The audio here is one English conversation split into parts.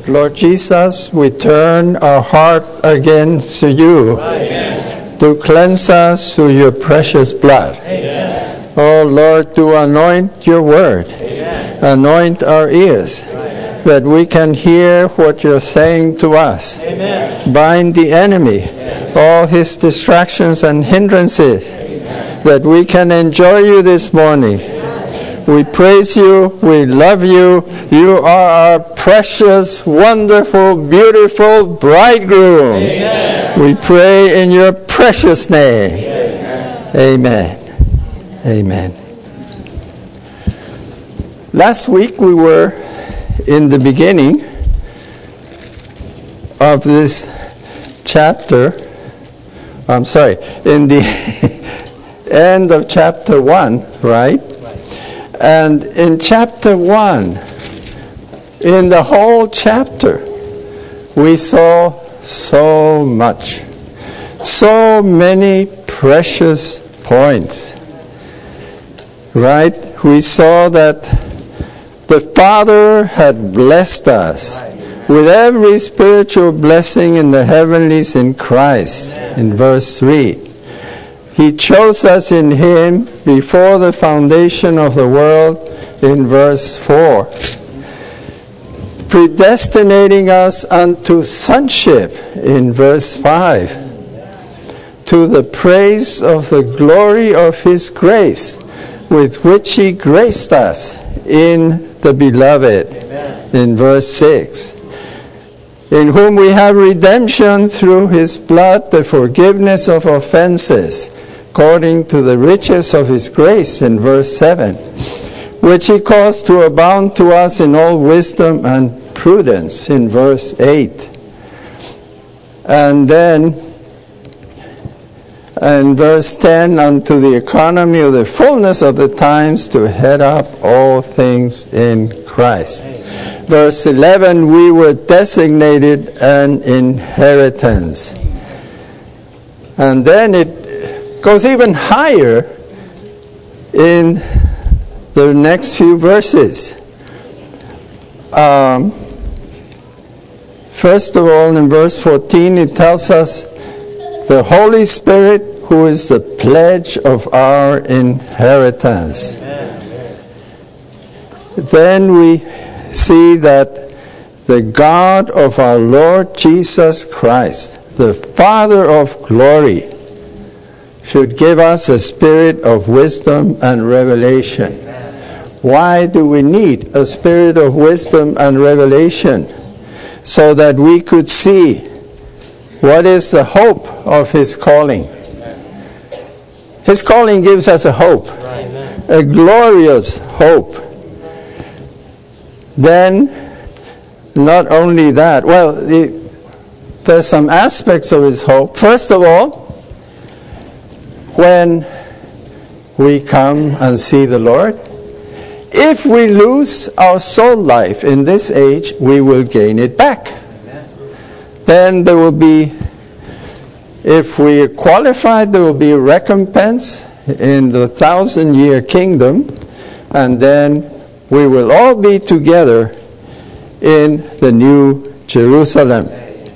Lord Jesus, we turn our heart again to you. Amen. To cleanse us through your precious blood. Amen. Oh Lord, to anoint your word. Amen. Anoint our ears. Amen. That we can hear what you're saying to us. Amen. Bind the enemy, amen, all his distractions and hindrances, amen, that we can enjoy you this morning. We praise you. We love you. You are our precious, wonderful, beautiful bridegroom. Amen. We pray in your precious name. Amen. Amen. Amen. Last week we were in the beginning of this chapter. I'm sorry, in the end of chapter 1, right? And in chapter 1, in the whole chapter, we saw so much, so many precious points, right? We saw that the Father had blessed us with every spiritual blessing in the heavenlies in Christ, in verse 3. He chose us in him before the foundation of the world, in verse 4. Predestinating us unto sonship, in verse 5. To the praise of the glory of his grace, with which he graced us in the beloved, amen, in verse 6. In whom we have redemption through his blood, the forgiveness of offenses, according to the riches of his grace, in verse 7, which he caused to abound to us in all wisdom and prudence, in verse 8. And then, in verse 10, unto the economy of the fullness of the times, to head up all things in Christ. Amen. Verse 11, we were designated an inheritance. And then it goes even higher in the next few verses. First of all, in verse 14, it tells us the Holy Spirit, who is the pledge of our inheritance. Amen. Then we see that the God of our Lord Jesus Christ, the Father of glory, should give us a spirit of wisdom and revelation. Why do we need a spirit of wisdom and revelation? So that we could see what is the hope of his calling. His calling gives us a hope, a glorious hope. Then, not only that, well, there's some aspects of his hope. First of all, when we come and see the Lord, if we lose our soul life in this age, we will gain it back. Amen. Then there will be, if we are qualified, there will be recompense in the 1,000-year kingdom, and then we will all be together in the new Jerusalem.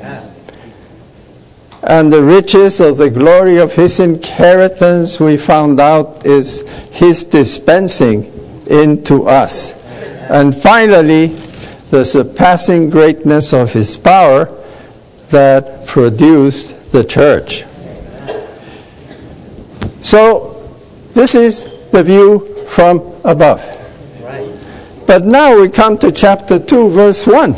And the riches of the glory of his inheritance, we found out, is his dispensing into us. And finally, the surpassing greatness of his power that produced the church. So, this is the view from above. But now we come to chapter 2, verse 1.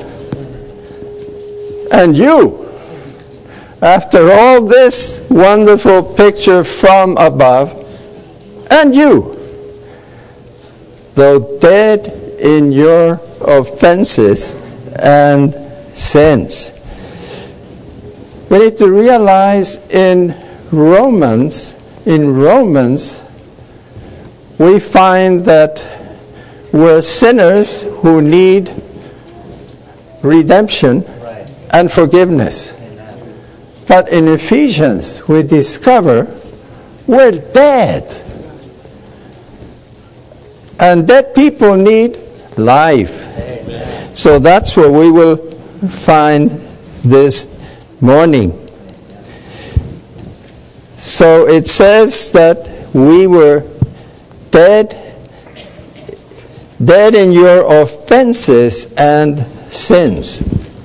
And you, after all this wonderful picture from above, and you, though dead in your offenses and sins. We need to realize in Romans, we find that we're sinners who need redemption and forgiveness. But in Ephesians, we discover we're dead. And dead people need life. Amen. So that's what we will find this morning. So it says that we were dead in your offenses and sins.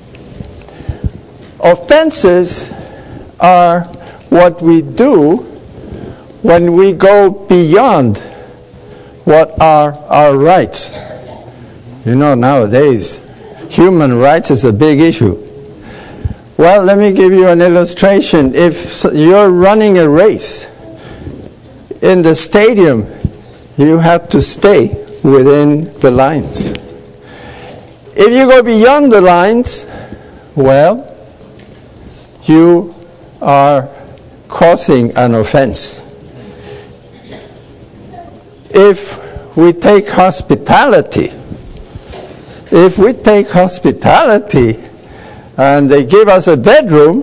Offenses are what we do when we go beyond what are our rights. You know, nowadays, human rights is a big issue. Well, let me give you an illustration. If you're running a race in the stadium, you have to stay within the lines. If you go beyond the lines, well, you are causing an offense. If we take hospitality, and they give us a bedroom,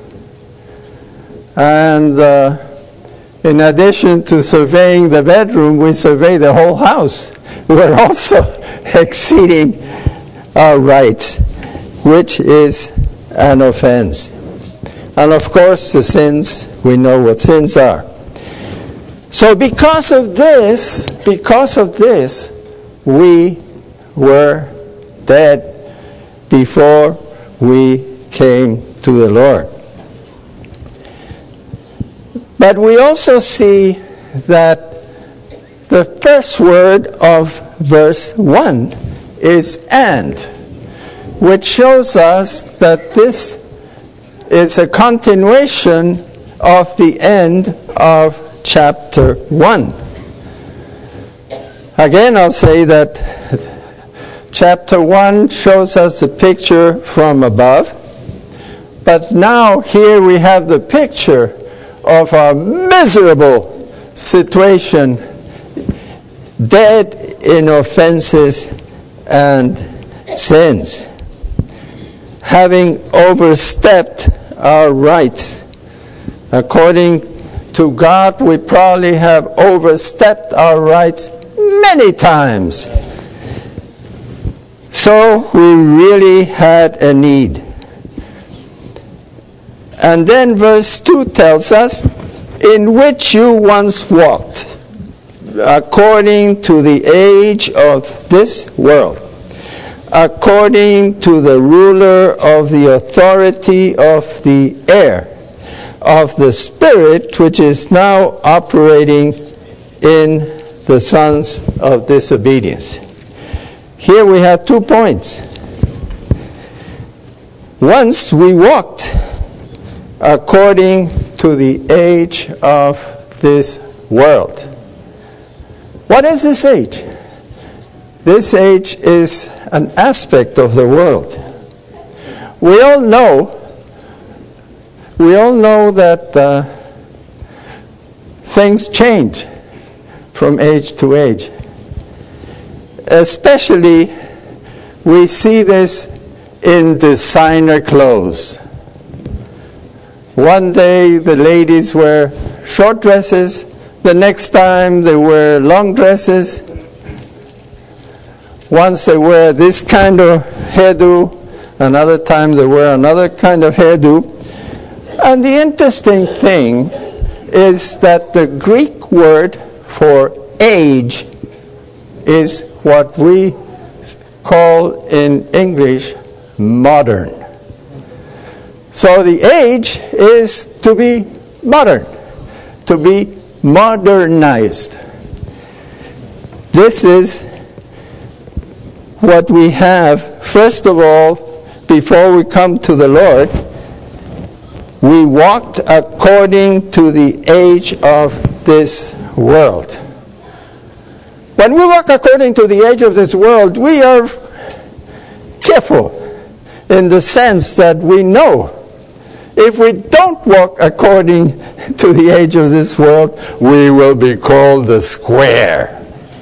and in addition to surveying the bedroom, we survey the whole house, we're also exceeding our rights, which is an offense. And of course, the sins, we know what sins are. So because of this, we were dead before we came to the Lord. But we also see that the first word of verse 1 is "and," which shows us that this is a continuation of the end of chapter 1. Again, I'll say that chapter 1 shows us a picture from above, but now here we have the picture of our miserable situation, dead in offenses and sins, having overstepped our rights. According to God, we probably have overstepped our rights many times. So we really had a need. And then verse 2 tells us, "In which you once walked, according to the age of this world, according to the ruler of the authority of the air, of the spirit which is now operating in the sons of disobedience." Here we have 2 points. Once we walked according to the age of this world. What is this age? This age is an aspect of the world. We all know that things change from age to age. Especially, we see this in designer clothes. One day the ladies wear short dresses, the next time they wear long dresses. Once they wear this kind of hairdo, another time they wear another kind of hairdo. And the interesting thing is that the Greek word for age is what we call in English modern. So the age is to be modern, to be modernized. This is what we have. First of all, before we come to the Lord, we walked according to the age of this world. When we walk according to the age of this world, we are careful in the sense that we know if we don't walk according to the age of this world, we will be called the square.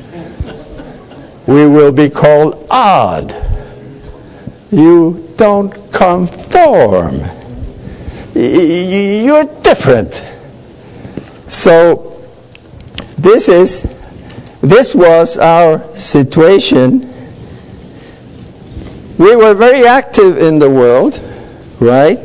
We will be called odd. You don't conform. You're different. So this was our situation. We were very active in the world, right?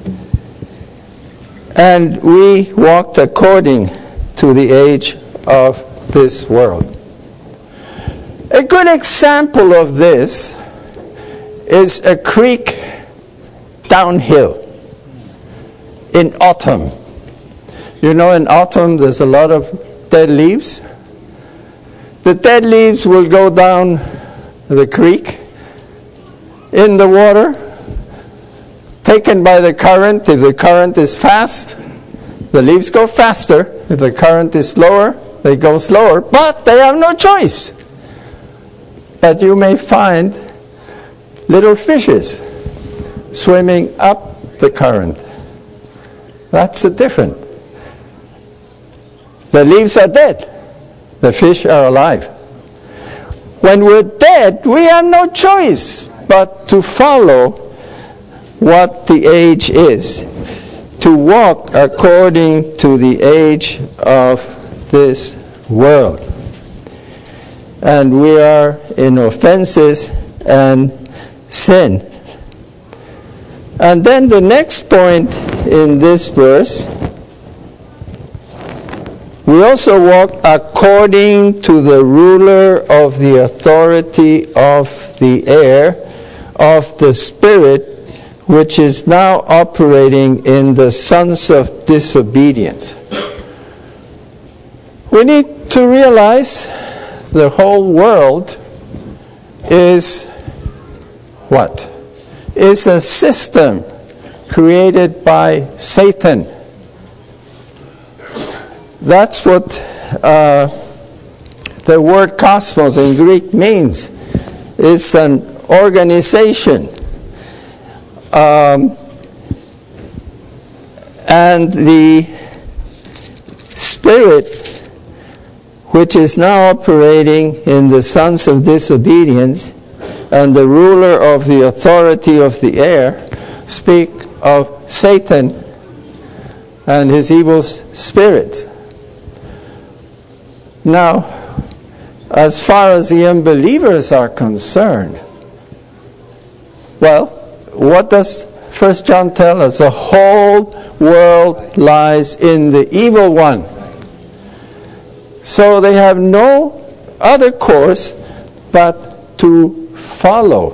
And we walked according to the age of this world. A good example of this is a creek downhill in autumn. You know, in autumn there's a lot of dead leaves. The dead leaves will go down the creek in the water, taken by the current. If the current is fast, the leaves go faster. If the current is slower, they go slower, but they have no choice. But you may find little fishes swimming up the current. That's the difference. The leaves are dead. The fish are alive. When we're dead, we have no choice but to follow what the age is, to walk according to the age of this world. And we are in offenses and sin. And then the next point in this verse, we also walk according to the ruler of the authority of the air, of the spirit, which is now operating in the sons of disobedience. We need to realize the whole world is what? Is a system created by Satan. That's what the word cosmos in Greek means. It's an organization. And the spirit which is now operating in the sons of disobedience and the ruler of the authority of the air speak of Satan and his evil spirits. Now, as far as the unbelievers are concerned, well, what does 1 John tell us? The whole world lies in the evil one. So they have no other course but to follow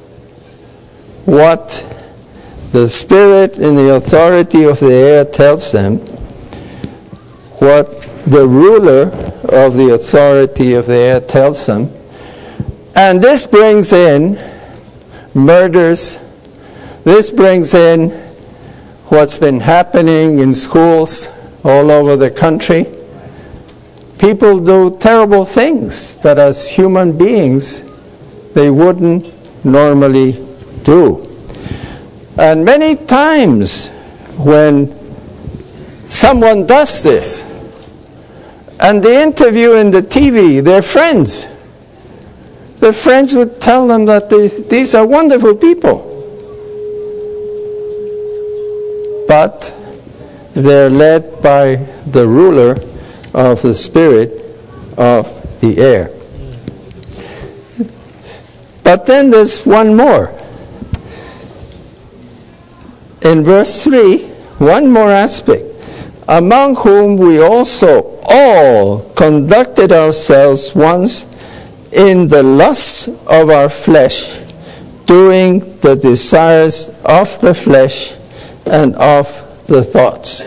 what the spirit in the authority of the air tells them, what the ruler of the authority of the air tells them. And this brings in murders. This brings in what's been happening in schools all over the country. People do terrible things that as human beings they wouldn't normally do. And many times when someone does this and they interview in the TV their friends would tell them that these are wonderful people. But they're led by the ruler of the spirit of the air. But then there's one more. In verse 3, one more aspect. Among whom we also all conducted ourselves once in the lusts of our flesh, doing the desires of the flesh and of the thoughts.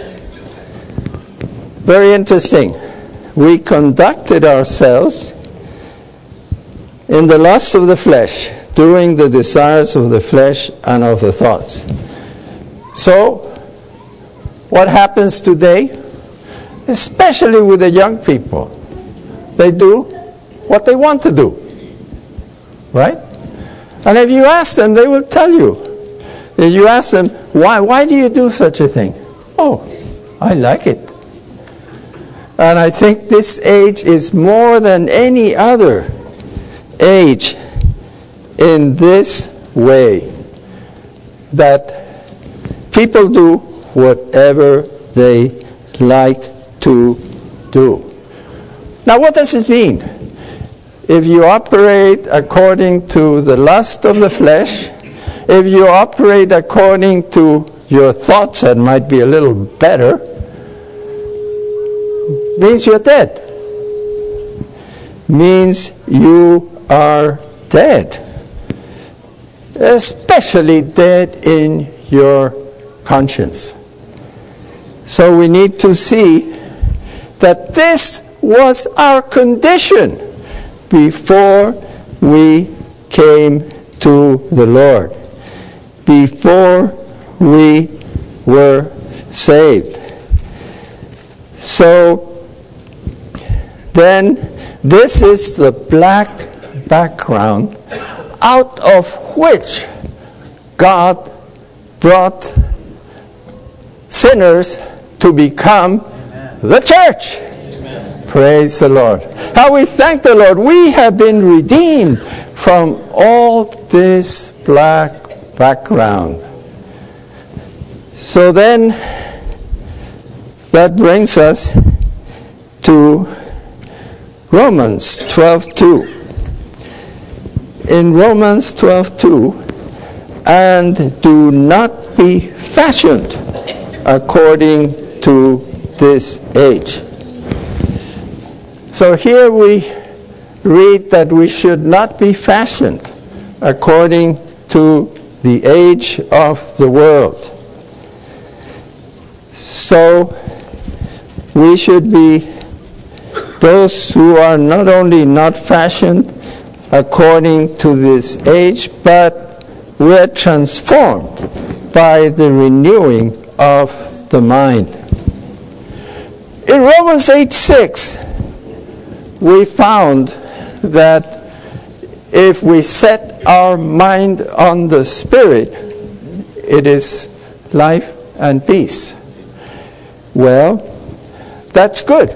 Very interesting. We conducted ourselves in the lust of the flesh, doing the desires of the flesh and of the thoughts. So, what happens today? Especially with the young people. They do what they want to do. Right? And if you ask them, they will tell you. If you ask them, why do you do such a thing? Oh, I like it. And I think this age is more than any other age in this way, that people do whatever they like to do. Now, what does it mean? if you operate according to the lust of the flesh, if you operate according to your thoughts that might be a little better, means you're dead. Means you are dead. Especially dead in your conscience. So we need to see that this was our condition before we came to the Lord, before we were saved. So then this is the black background out of which God brought sinners to become the church. Amen. Praise the Lord. How we thank the Lord. We have been redeemed from all this black background. So then, that brings us to Romans 12:2. In Romans 12:2, and do not be fashioned according to this age. So here we read that we should not be fashioned according to the age of the world. So we should be those who are not only not fashioned according to this age, but we're transformed by the renewing of the mind. In Romans 8:6, we found that if we set our mind on the Spirit, it is life and peace. Well, that's good.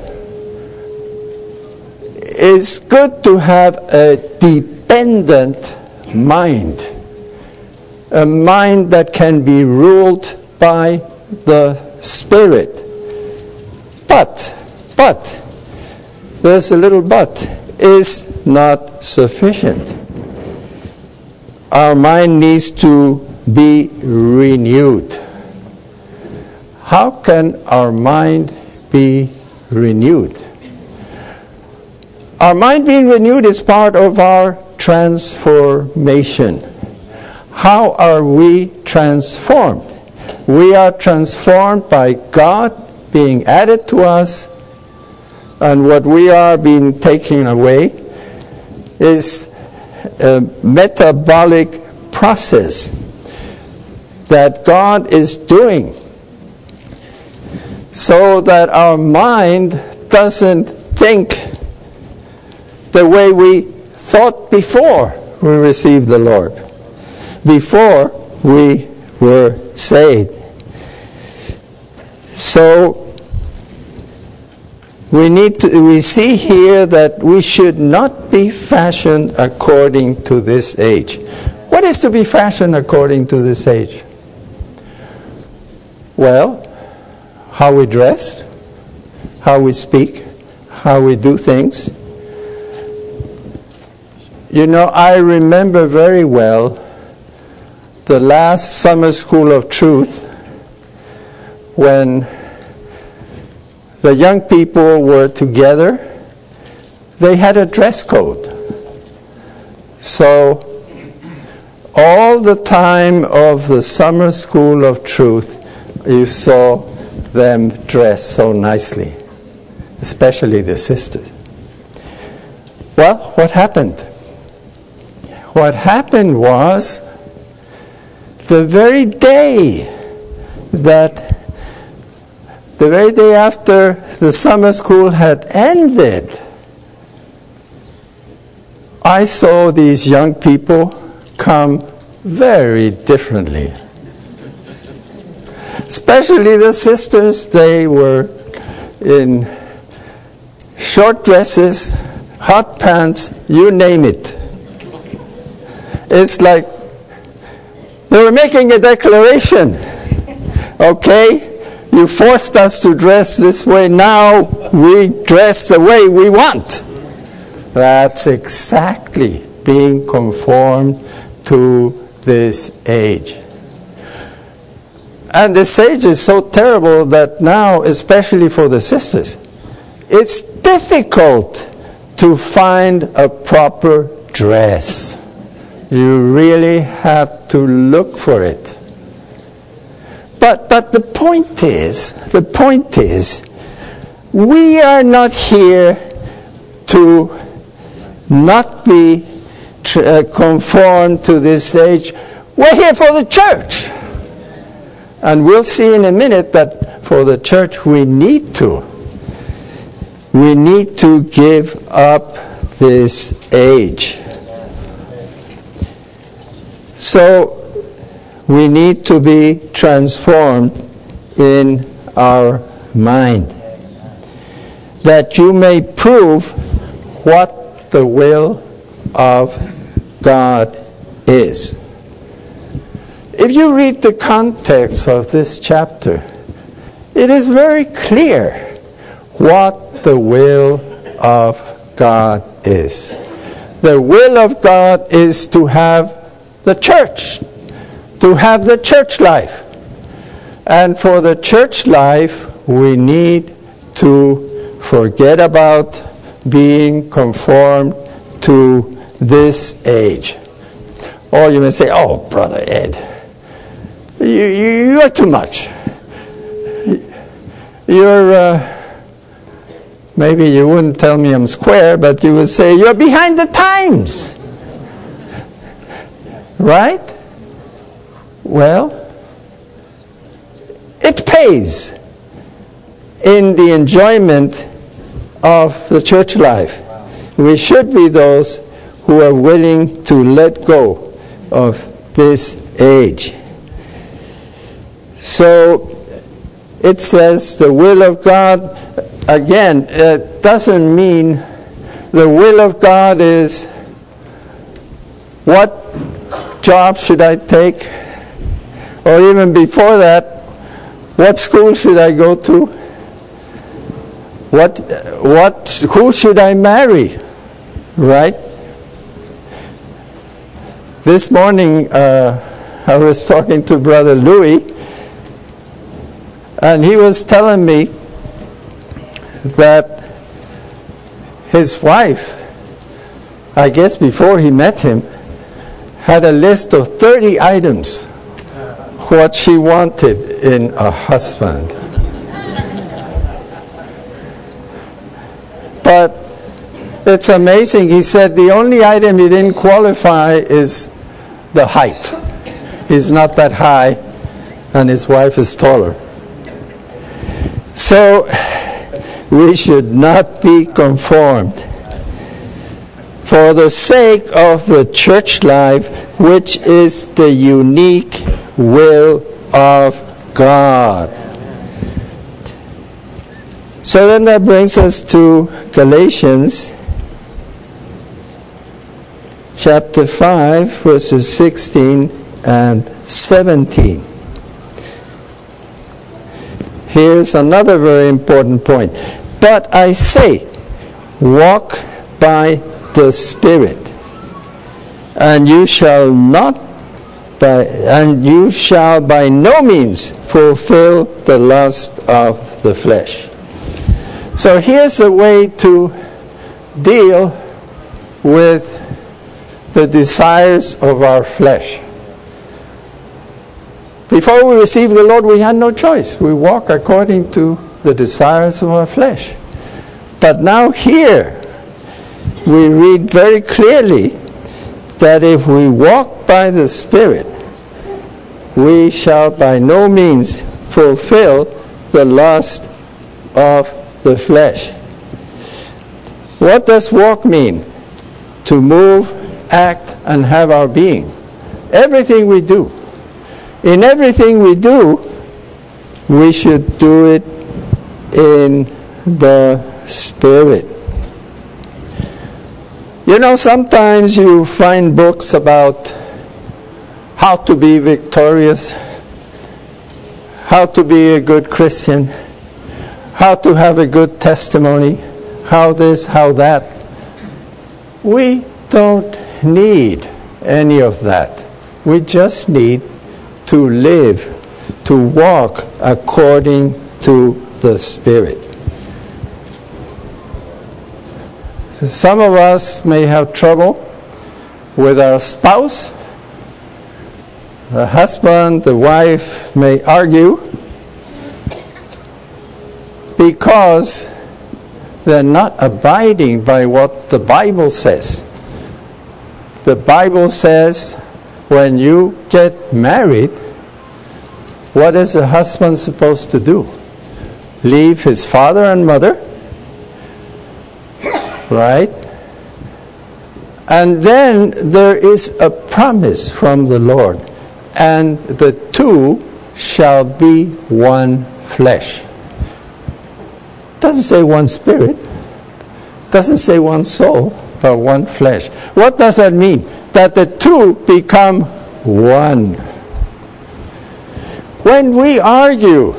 It's good to have a dependent mind, a mind that can be ruled by the Spirit. But, there's a little but, is not sufficient. Our mind needs to be renewed. How can our mind be renewed? Our mind being renewed is part of our transformation. How are we transformed? We are transformed by God being added to us, and what we are being taken away is a metabolic process that God is doing, so that our mind doesn't think the way we thought before we received the Lord, before we were saved. So we see here that we should not be fashioned according to this age. What is to be fashioned according to this age? Well, how we dress, how we speak, how we do things. You know, I remember very well the last summer school of truth when the young people were together. They had a dress code. So all the time of the summer school of truth, you saw them dress so nicely, especially the sisters. Well, what happened? What happened was, the very day after the summer school had ended, I saw these young people come very differently. Especially the sisters, they were in short dresses, hot pants, you name it. It's like they were making a declaration. Okay, you forced us to dress this way, now we dress the way we want. That's exactly being conformed to this age. And this age is so terrible that now, especially for the sisters, it's difficult to find a proper dress. You really have to look for it. But the point is, we are not here to not be conformed to this age. We're here for the church. And we'll see in a minute that for the church we need to give up this age. So we need to be transformed in our mind, that you may prove what the will of God is. If you read the context of this chapter, it is very clear what the will of God is. The will of God is to have the church, to have the church life. And for the church life, we need to forget about being conformed to this age. Or you may say, oh, Brother Ed, you are too much. Maybe you wouldn't tell me I'm square, but you would say, you're behind the times. Right? Well, it pays in the enjoyment of the church life. We should be those who are willing to let go of this age. So it says the will of God, again, it doesn't mean the will of God is what job should I take, or even before that, what school should I go to, who should I marry, right? This morning I was talking to Brother Louis, and he was telling me that his wife, I guess before he met him, had a list of 30 items what she wanted in a husband. But it's amazing. He said the only item he didn't qualify is the height. He's not that high, and his wife is taller. So we should not be conformed for the sake of the church life, which is the unique will of God. So then that brings us to Galatians chapter 5, verses 16 and 17. Here's another very important point. But I say, walk by the Spirit, and you shall by no means fulfill the lust of the flesh. So here's a way to deal with the desires of our flesh. Before we receive the Lord, we had no choice. We walk according to the desires of our flesh. But now here, we read very clearly that if we walk by the Spirit, we shall by no means fulfill the lust of the flesh. What does walk mean? To move, act, and have our being. Everything we do. In everything we do, we should do it in the Spirit. You know, sometimes you find books about how to be victorious, how to be a good Christian, how to have a good testimony, how this, how that. We don't need any of that. We just need to live, to walk according to the Spirit. Some of us may have trouble with our spouse. The husband, the wife may argue because they're not abiding by what the Bible says. The Bible says when you get married, what is a husband supposed to do? Leave his father and mother, right? And then there is a promise from the Lord, and the two shall be one flesh. Doesn't say one spirit, doesn't say one soul, but one flesh. What does that mean? That the two become one. When we argue,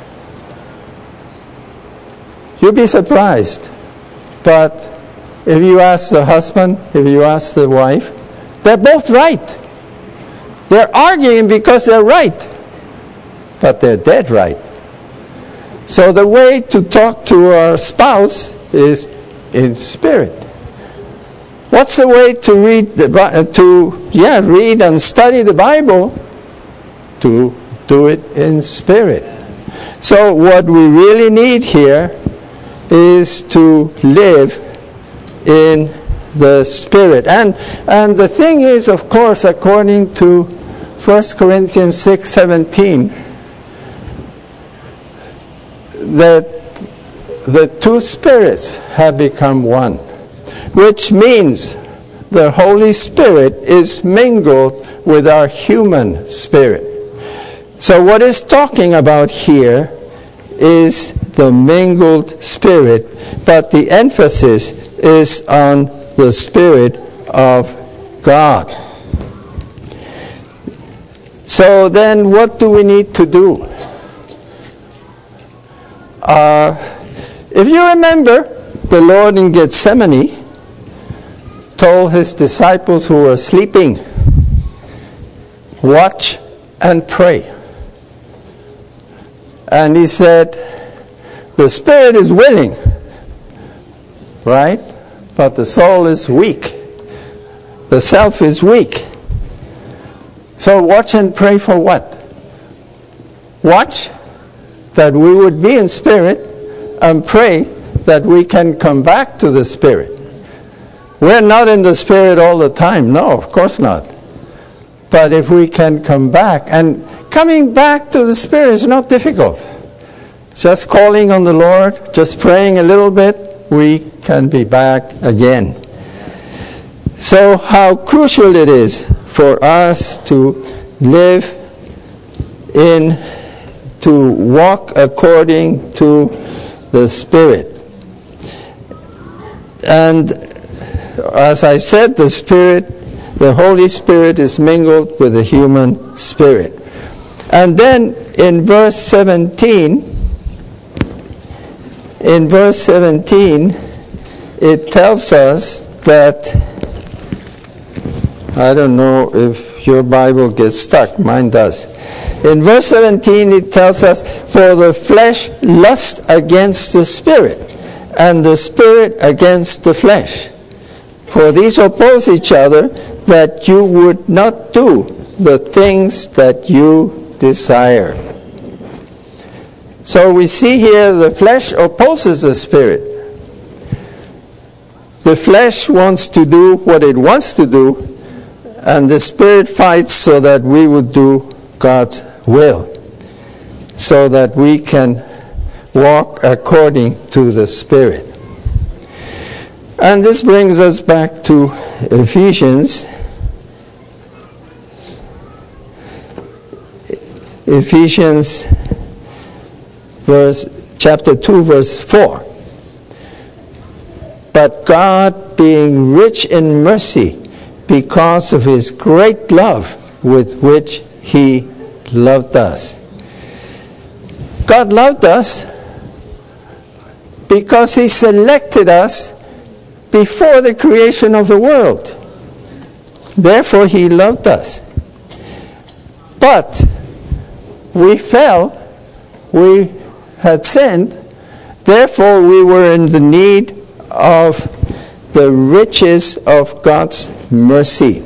you'll be surprised, but if you ask the husband, if you ask the wife, they're both right. They're arguing because they're right, but they're dead right. So the way to talk to our spouse is in spirit. What's the way to read and study the Bible? To do it in spirit. So what we really need here is to live in the Spirit. And the thing is, of course, according to 1 Corinthians 6:17, that the two spirits have become one, which means the Holy Spirit is mingled with our human spirit. So what it's talking about here is the mingled spirit, but the emphasis is on the Spirit of God. So then what do we need to do? If you remember, the Lord in Gethsemane told his disciples who were sleeping, watch and pray. And he said, the spirit is willing, right? But the soul is weak. The self is weak. So watch and pray for what? Watch that we would be in spirit, and pray that we can come back to the Spirit. We're not in the Spirit all the time. No, of course not. But if we can come back, and coming back to the Spirit is not difficult. Just calling on the Lord, just praying a little bit, we can be back again. So how crucial it is for us to live to walk according to the Spirit. And as I said, the Holy Spirit is mingled with the human spirit. And then in verse 17, it tells us that, I don't know if your Bible gets stuck, mine does. In verse 17 it tells us, for the flesh lusts against the Spirit, and the Spirit against the flesh. For these oppose each other, that you would not do the things that you desire. So we see here the flesh opposes the Spirit. The flesh wants to do what it wants to do, and the Spirit fights so that we would do God's will, so that we can walk according to the Spirit. And this brings us back to Ephesians. Ephesians chapter 2, verse 4. But God, being rich in mercy, because of his great love with which he loved us. God loved us because he selected us before the creation of the world. Therefore, he loved us. But we fell, we had sinned, therefore we were in the need of the riches of God's mercy,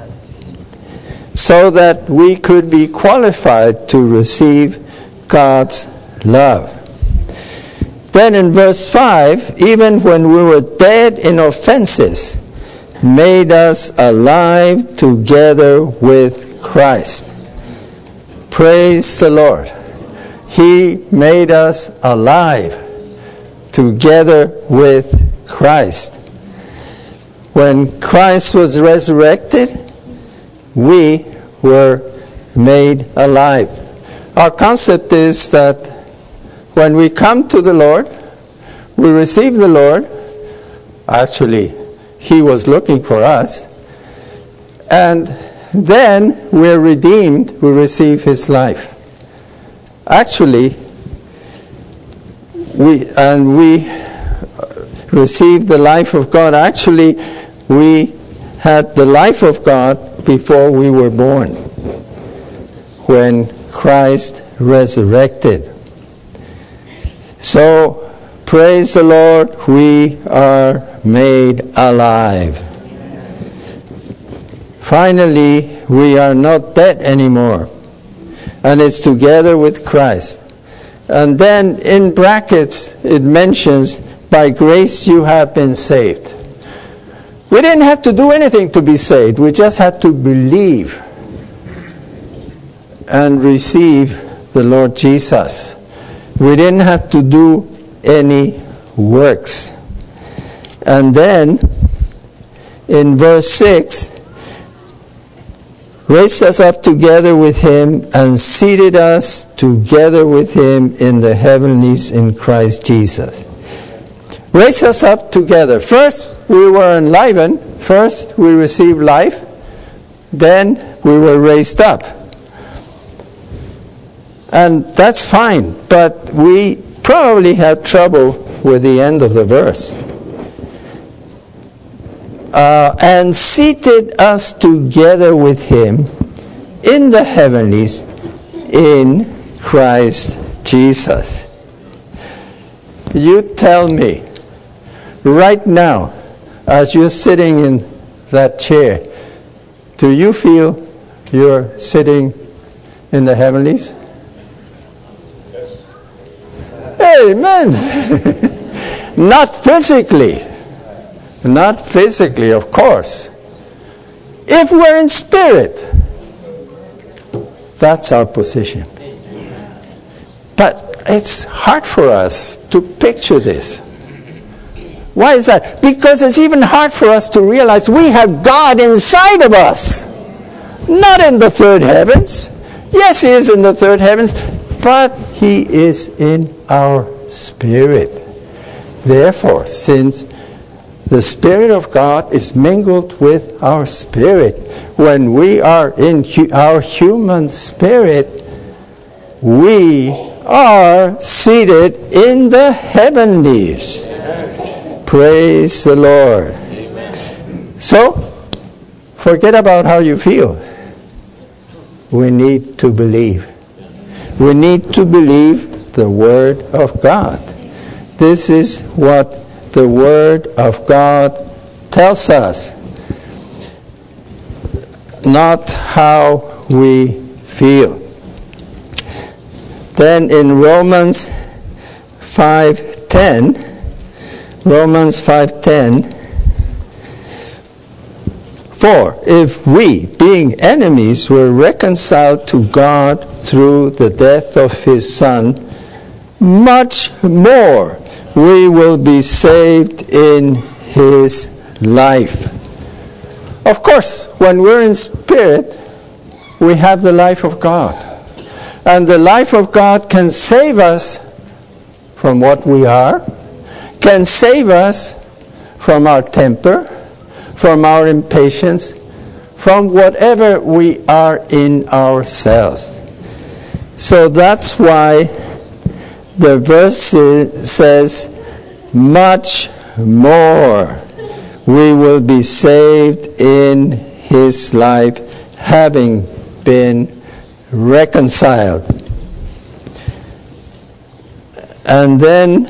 so that we could be qualified to receive God's love. Then in verse 5, even when we were dead in offenses, made us alive together with Christ. Praise the Lord. He made us alive together with Christ. When Christ was resurrected, we were made alive. Our concept is that when we come to the Lord, we receive the Lord. Actually, he was looking for us. And then we're redeemed, we receive his life. Actually, we received the life of God. Actually, we had the life of God before we were born, when Christ resurrected. So, praise the Lord, we are made alive. Finally, we are not dead anymore. And it's together with Christ. And then in brackets, it mentions, by grace you have been saved. We didn't have to do anything to be saved. We just had to believe and receive the Lord Jesus. We didn't have to do any works. And then in verse 6, raised us up together with him and seated us together with him in the heavenlies in Christ Jesus. Raised us up together. First, we were enlivened. First, we received life. Then, we were raised up. And that's fine, but we probably have trouble with the end of the verse. And seated us together with him in the heavenlies in Christ Jesus. You tell me, right now, as you're sitting in that chair, do you feel you're sitting in the heavenlies? Amen. Not physically. Not physically, of course. If we're in spirit, that's our position. But it's hard for us to picture this. Why is that? Because it's even hard for us to realize we have God inside of us. Not in the third heavens. Yes, he is in the third heavens, but he is in our spirit. Therefore, since the Spirit of God is mingled with our spirit, when we are in our human spirit, we are seated in the heavenlies. Amen. Praise the Lord. Amen. So, forget about how you feel. We need to believe. We need to believe the Word of God. This is what the Word of God tells us, not how we feel. Then in Romans 5:10, for if we, being enemies, were reconciled to God through the death of his Son, much more we will be saved in his life. Of course, when we're in spirit, we have the life of God. And the life of God can save us from what we are, can save us from our temper, from our impatience, from whatever we are in ourselves. So that's why the verse says, much more. we will be saved in his life, having been reconciled. And then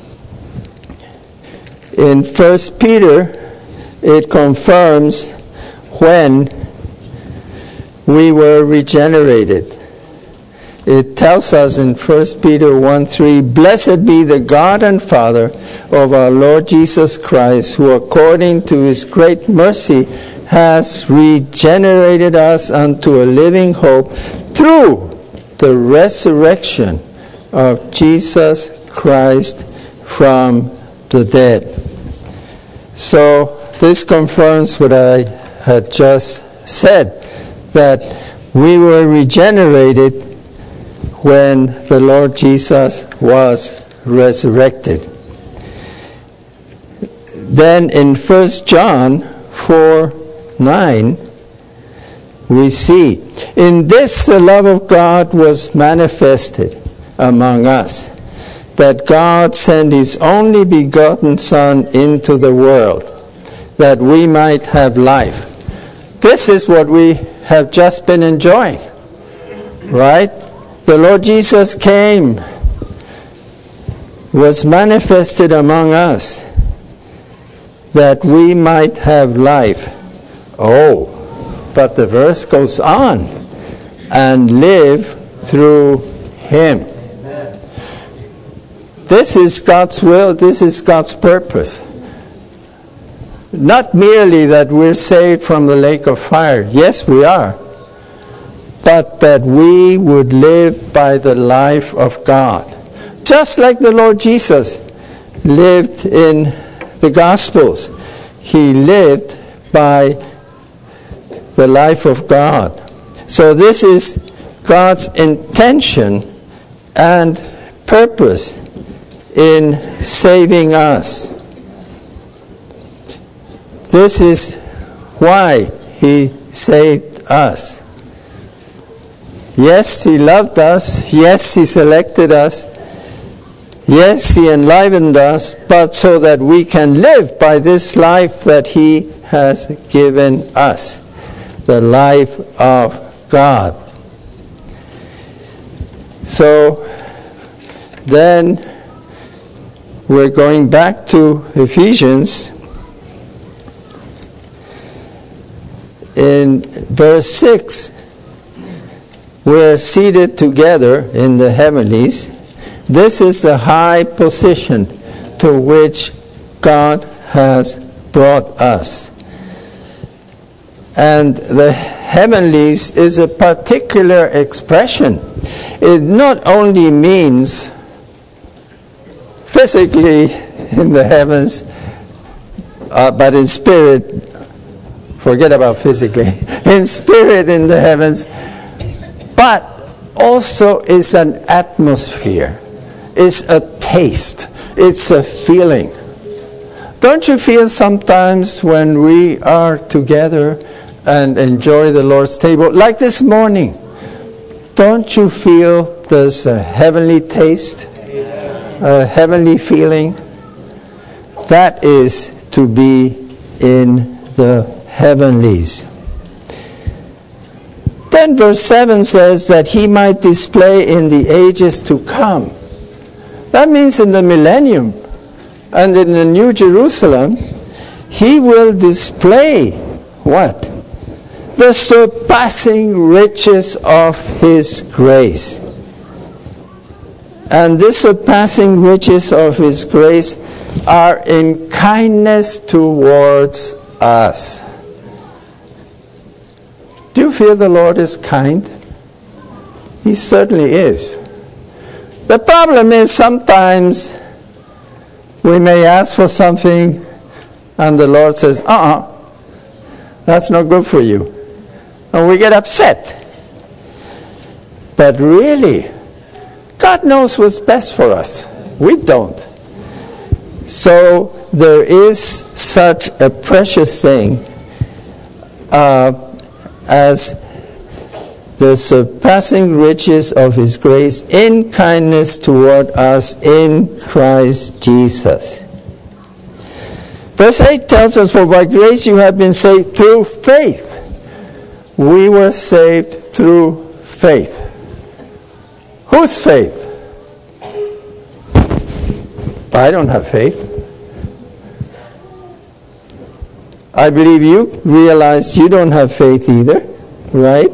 in 1 Peter, it confirms when we were regenerated. It tells us in 1 Peter 1:3, "Blessed be the God and Father of our Lord Jesus Christ, who according to his great mercy has regenerated us unto a living hope through the resurrection of Jesus Christ from the dead." So this confirms what I had just said, that we were regenerated when the Lord Jesus was resurrected. Then in 1 John 4:9, we see, "In this the love of God was manifested among us, that God sent his only begotten Son into the world, that we might have life." This is what we have just been enjoying, right? The Lord Jesus came, was manifested among us, that we might have life. Oh, but the verse goes on, "and live through him." Amen. This is God's will, this is God's purpose. Not merely that we're saved from the lake of fire. Yes, we are. But that we would live by the life of God. Just like the Lord Jesus lived in the Gospels. He lived by the life of God. So this is God's intention and purpose in saving us. This is why he saved us. Yes, he loved us. Yes, he selected us. Yes, he enlivened us, but so that we can live by this life that he has given us, the life of God. So then we're going back to Ephesians. In verse 6, we're seated together in the heavenlies. This is the high position to which God has brought us. And the heavenlies is a particular expression. It not only means physically in the heavens, but in spirit. Forget about physically. In spirit in the heavens. But also is an atmosphere. It's a taste. It's a feeling. Don't you feel sometimes when we are together and enjoy the Lord's table, like this morning, don't you feel there's a heavenly taste, a heavenly feeling? That is to be in the heavenlies. Then verse 7 says that he might display in the ages to come. That means in the millennium and in the New Jerusalem, he will display what? The surpassing riches of his grace. And this surpassing riches of his grace are in kindness towards us. Do you feel the Lord is kind? He certainly is. The problem is sometimes we may ask for something and the Lord says, that's not good for you. And we get upset. But really, God knows what's best for us. We don't. So there is such a precious thing as the surpassing riches of his grace in kindness toward us in Christ Jesus. Verse 8 tells us, for by grace you have been saved through faith. We were saved through faith. Whose faith? I don't have faith. I believe you realize you don't have faith either, right?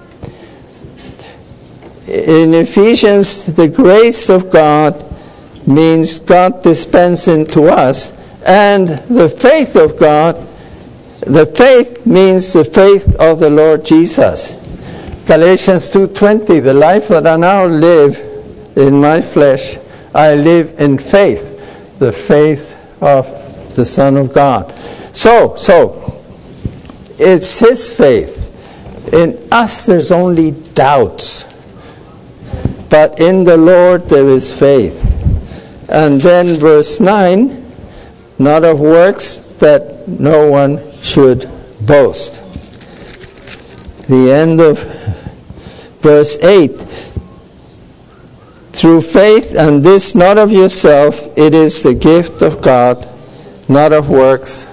In Ephesians, the grace of God means God dispensing to us, and the faith of God, the faith means the faith of the Lord Jesus. Galatians 2:20, the life that I now live in my flesh, I live in faith, the faith of the Son of God. So it's His faith. In us there's only doubts, but in the Lord there is faith. And then verse 9, not of works, that no one should boast. The end of verse 8, through faith, and this not of yourself, it is the gift of God, not of works,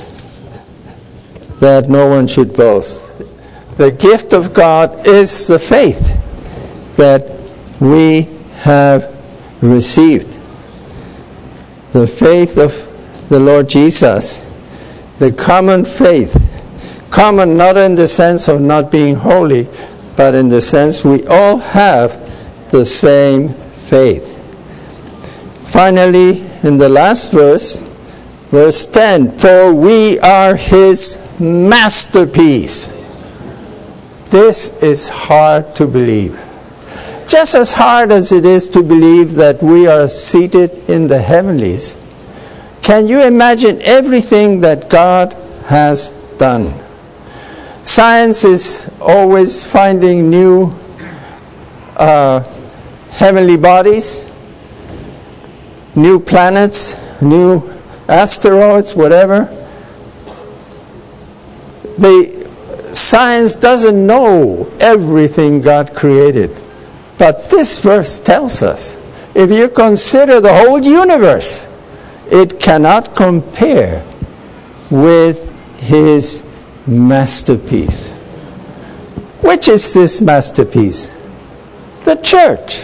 that no one should boast. The gift of God is the faith that we have received. The faith of the Lord Jesus, the common faith. Common not in the sense of not being holy, but in the sense we all have the same faith. Finally, in the last verse, verse 10, for we are His masterpiece. This is hard to believe. Just as hard as it is to believe that we are seated in the heavenlies, can you imagine everything that God has done? Science is always finding new heavenly bodies, new planets, new asteroids, whatever. The science doesn't know everything God created. But this verse tells us, if you consider the whole universe, it cannot compare with His masterpiece. Which is this masterpiece? The church.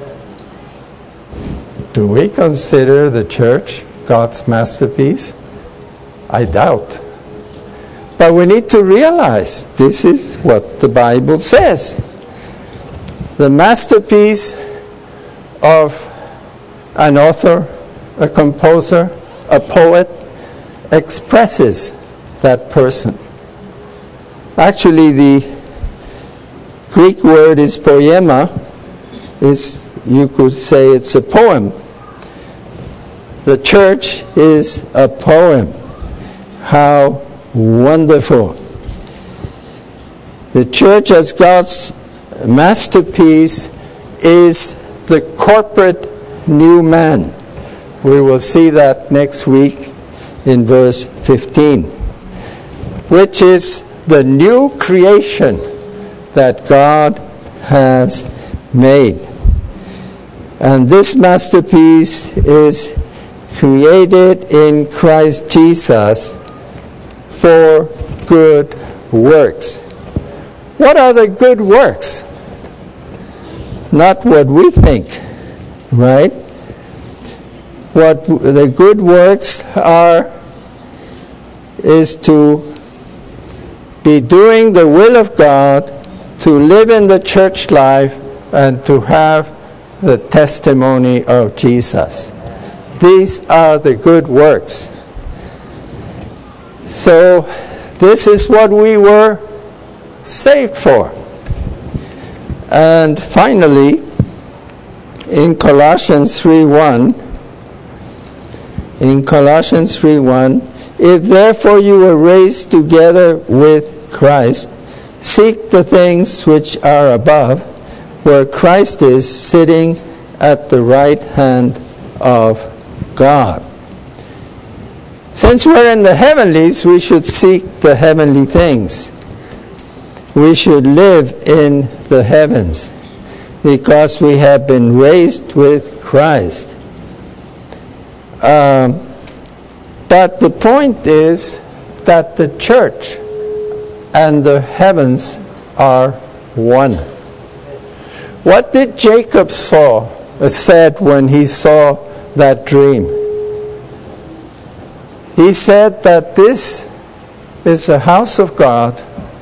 Do we consider the church God's masterpiece? I doubt. But we need to realize this is what the Bible says. The masterpiece of an author, a composer, a poet, expresses that person. Actually, the Greek word is poema. You could say it's a poem. The church is a poem. How wonderful. The church as God's masterpiece is the corporate new man. We will see that next week in verse 15, which is the new creation that God has made. And this masterpiece is created in Christ Jesus for good works. What are the good works? Not what we think, right? What the good works are is to be doing the will of God, to live in the church life, and to have the testimony of Jesus. These are the good works. So this is what we were saved for. And finally, in Colossians 3:1, if therefore you were raised together with Christ, seek the things which are above, where Christ is sitting at the right hand of God. Since we're in the heavenlies, we should seek the heavenly things. We should live in the heavens because we have been raised with Christ. But the point is that the church and the heavens are one. What did Jacob said when he saw that dream? He said that this is the house of God.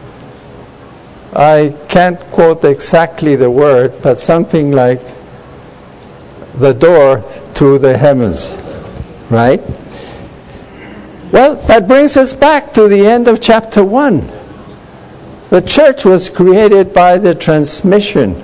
I can't quote exactly the word, but something like the door to the heavens, right? Well, that brings us back to the end of chapter 1. The church was created by the transmission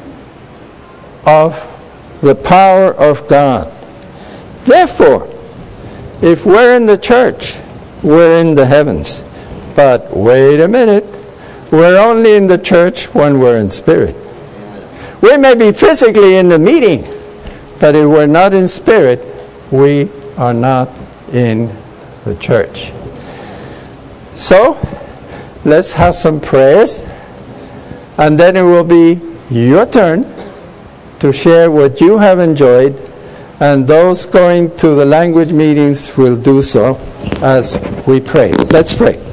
of the power of God. Therefore, if we're in the church, we're in the heavens. But wait a minute, we're only in the church when we're in spirit. We may be physically in the meeting, but if we're not in spirit, we are not in the church. So, let's have some prayers, and then it will be your turn to share what you have enjoyed, and those going to the language meetings will do so as we pray. Let's pray.